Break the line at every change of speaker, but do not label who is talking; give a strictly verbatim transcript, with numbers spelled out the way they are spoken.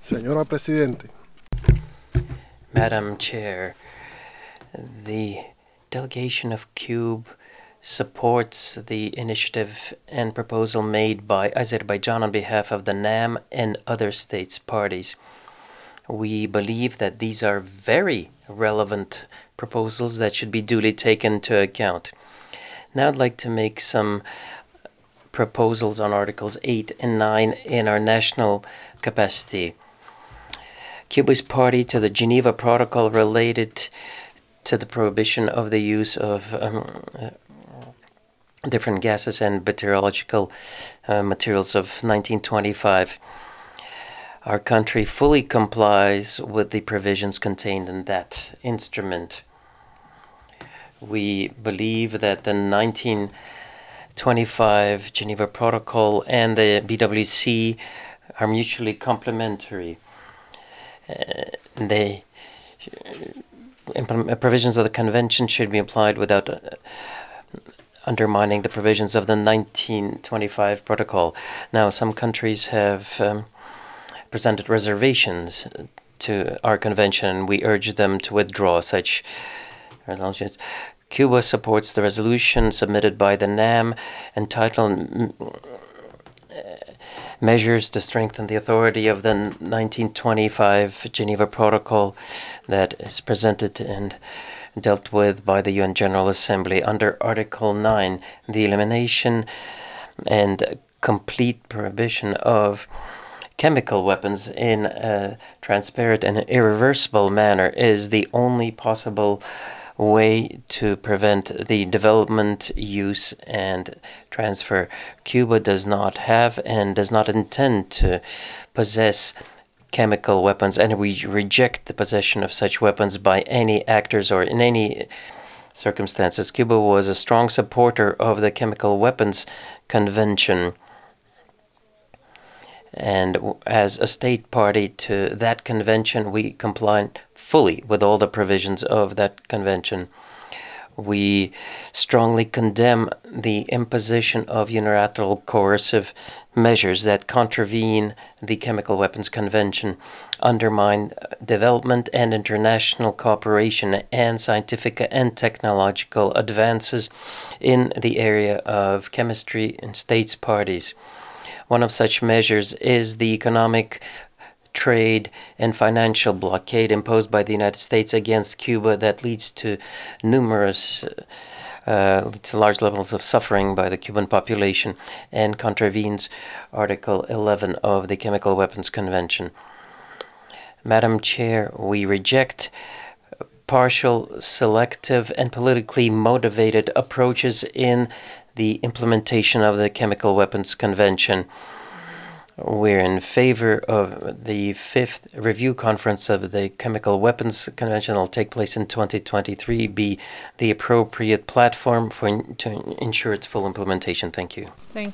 Señora Presidente,
Madam Chair, the delegation of CUBE supports the initiative and proposal made by Azerbaijan on behalf of the NAM and other states parties. We believe that these are very relevant proposals that should be duly taken into account. Now I'd like to make some proposals on Articles eight and nine in our national capacity. Cuba is party to the Geneva Protocol related to the prohibition of the use of um, uh, different gases and bacteriological uh, materials of nineteen twenty-five. Our country fully complies with the provisions contained in that instrument. We believe that the nineteen twenty-five Geneva Protocol and the B W C are mutually complementary. Uh, they implement, provisions of the convention should be applied without uh, undermining the provisions of the nineteen twenty-five protocol. Now, some countries have um, presented reservations to our convention. We urge them to withdraw such resolutions. Cuba supports the resolution submitted by the NAM entitled Measures to Strengthen the Authority of the nineteen twenty-five Geneva Protocol that is presented and dealt with by the U N General Assembly. Under Article nine, the elimination and complete prohibition of chemical weapons in a transparent and irreversible manner is the only possible way to prevent the development, use, and transfer. Cuba does not have and does not intend to possess chemical weapons, and we reject the possession of such weapons by any actors or in any circumstances. Cuba was a strong supporter of the Chemical Weapons Convention, and as a state party to that convention, we complied fully with all the provisions of that convention. We strongly condemn the imposition of unilateral coercive measures that contravene the Chemical Weapons Convention, undermine development and international cooperation, and scientific and technological advances in the area of chemistry in states parties. One of such measures is the economic, trade, and financial blockade imposed by the United States against Cuba that leads to numerous, uh, to large levels of suffering by the Cuban population and contravenes Article eleven of the Chemical Weapons Convention. Madam Chair, we reject partial, selective, and politically motivated approaches in the implementation of the Chemical Weapons Convention. We're in favor of the fifth review conference of the Chemical Weapons Convention that will take place in twenty twenty-three be the appropriate platform for to ensure its full implementation. Thank you.
Thank